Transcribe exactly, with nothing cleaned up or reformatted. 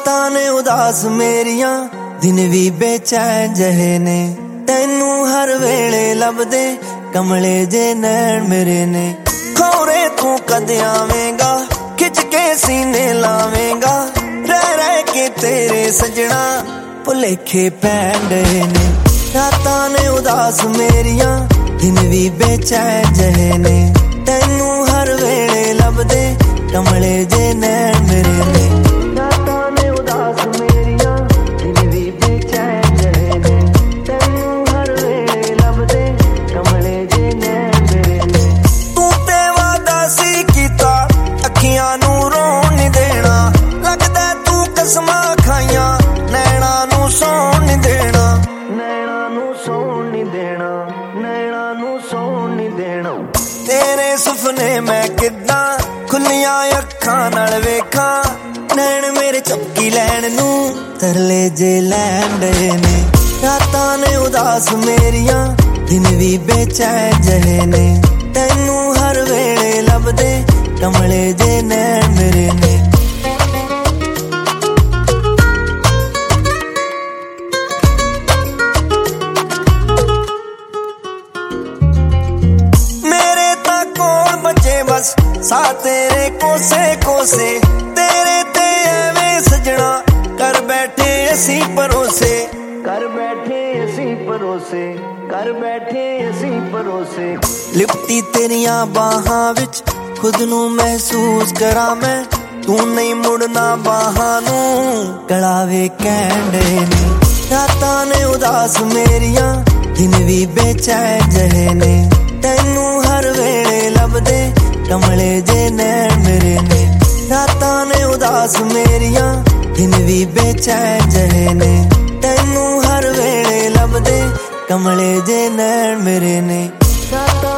ਰਾਤਾਂ ਨੇ ਉਦਾਸ ਮੇਰੀਆਂ, ਦਿਨ ਵੀ ਬੇਚੈਨ ਜਹੇ ਨੇ, ਤੈਨੂੰ ਹਰ ਵੇਲੇ ਲੱਭਦੇ ਕਮਲੇ ਜੇ ਨੈਣ ਮੇਰੇ ਨੇ। ਖੌਰੇ ਤੂੰ ਕਦ ਆਵੇਂਗਾ, ਖਿੱਚ ਕੇ ਸੀਨੇ ਲਾਵੇਂਗਾ, ਰਹਿ ਰਹਿ ਕੇ ਤੇਰੇ ਸਜਣਾ ਭੁਲੇਖੇ ਪੈਣ ਡਏ ਨੇ। ਰਾਤਾਂ ਨੇ ਉਦਾਸ ਮੇਰੀਆਂ, ਦਿਨ ਵੀ ਬੇਚੈਨ ਜਹੇ ਨੇ, ਤੈਨੂੰ ਹਰ ਵੇਲੇ ਲੱਭਦੇ ਕਮਲੇ ਜੇ ਨੈਣ ਮੇਰੇ ਨੇ। ਰਾਤਾਂ ਨੇ ਉਦਾਸ ਮੇਰੀਆਂ, ਦਿਨ ਵੀ ਬੇਚੈਨ ਜਹੇ ਨੇ, ਤੈਨੂੰ ਹਰ ਵੇਲੇ ਲੱਭਦੇ ਕਮਲੇ ਜੇ ਨੈਣ ਮੇਰੇ ਨੇ। ਤੂੰ ਤੇ ਵਾਦਾ ਸੀ ਕੀਤਾ, ਅੱਖੀਆਂ ਨੂੰ ਰੋਣ ਨੀ ਦੇਣਾ, ਲੱਗਦਾ ਤੂੰ ਕਸਮਾਂ ਖਾਈਆਂ, ਨੈਣਾ ਨੂੰ ਸੌਣ ਨੀ ਦੇਣਾ, ਨੈਣਾ ਨੂੰ ਸੌਣ ਨੀ ਦੇਣਾ, ਨੈਣਾ ਨੂੰ ਸੌਣ ਨੀ ਦੇਣਾ। ਤੇਰੇ ਸੁਪਨੇ ਮੈਂ ਕਿੱਦਾਂ ਖੁੱਲੀਆਂ ਅੱਖਾਂ ਨਾਲ ਵੇਖਾਂ, ਨੈਣ ਮੇਰੇ ਚੁਪਕੀ ਲੈਣ ਨੂੰ ਤਰਲੇ ਜੇ ਲੈਣ ਡਏ ਨੇ। ਰਾਤਾਂ ਨੇ ਉਦਾਸ ਮੇਰੀਆਂ, ਦਿਨ ਵੀ ਬੇਚੈਨ ਜਹੇ ਨੇ, ਤੈਨੂੰ ਹਰ ਵੇਲੇ ਲੱਭਦੇ ਕਮਲੇ ਜੇ ਨੈਣ ਮੇਰੇ ਨੇ। ਮੇਰੇ ਤਾਂ ਕੋਲ ਬਚੇ ਬਸ ਸਾਹ ਤੇਰੇ ਕੋਸੇ ਕੋਸੇ, ਤੇਰੇ ਤੇ ਐਵੇਂ ਸਜਣਾ ਕਰ ਬੈਠੇ ਅਸੀਂ ਭਰੋਸੇ, ਕਰ ਬੈਠੇ ਅਸੀਂ ਭਰੋਸੇ, ਕਰ ਬੈਠੇ ਅਸੀਂ ਭਰੋਸੇ। ਲਿਪਟੀ ਤੇਰੀਆਂ ਬਾਹਾਂ ਵਿੱਚ ਖੁਦ ਨੂੰ ਮਹਿਸੂਸ ਕਰਾਂ ਮੈਂ, ਤੂੰ ਨਹੀਂ ਮੁੜਨਾ ਬਾਹਾਂ ਨੂੰ ਗਲਾਵੇ ਕਹਿਣ ਡਏ ਨੇ। ਰਾਤਾਂ ਨੇ ਉਦਾਸ ਮੇਰੀਆਂ, ਦਿਨ ਵੀ ਬੇਚੈਨ ਜਹੇ ਨੇ, ਤੈਨੂੰ ਹਰ ਵੇਲੇ ਲੱਭਦੇ ਕਮਲੇ ਜੇ ਨੈਣ ਮੇਰੇ ਨੇ। ਰਾਤਾਂ ਨੇ ਉਦਾਸ ਮੇਰੀਆਂ, ਦਿਨ ਵੀ ਬੇਚੈਨ ਜਹੇ ਨੇ, ਤੈਨੂੰ ਹਰ ਵੇਲੇ ਲੱਭਦੇ ਕਮਲੇ ਜੇ ਨੈਣ ਮੇਰੇ ਨੇ। ਰਾਤਾਂ